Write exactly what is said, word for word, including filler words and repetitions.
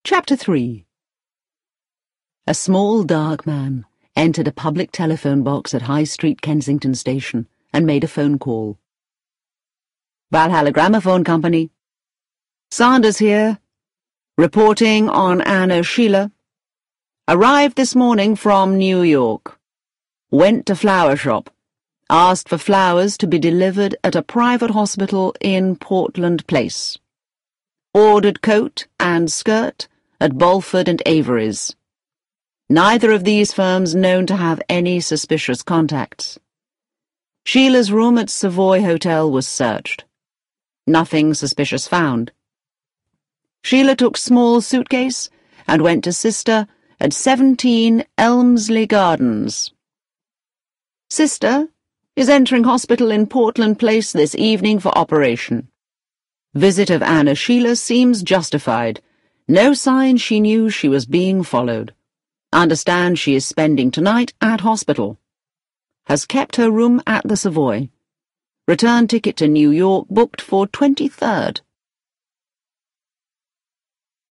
Chapter three. A small, dark man entered a public telephone box at High Street Kensington Station and made a phone call. Valhalla Gramophone Company. Sanders here, reporting on Anna Sheila. Arrived this morning from New York. Went to flower shop. Asked for flowers to be delivered at a private hospital in Portland Place. Ordered coat and skirt at Bulford and Avery's. Neither of these firms known to have any suspicious contacts. Sheila's room at Savoy Hotel was searched. Nothing suspicious found. Sheila took small suitcase and went to Sister at seventeen Elmsley Gardens. Sister is entering hospital in Portland Place this evening for operation. Visit of Anna Sheila seems justified. No sign she knew she was being followed. Understand she is spending tonight at hospital. Has kept her room at the Savoy. Return ticket to New York booked for twenty-third.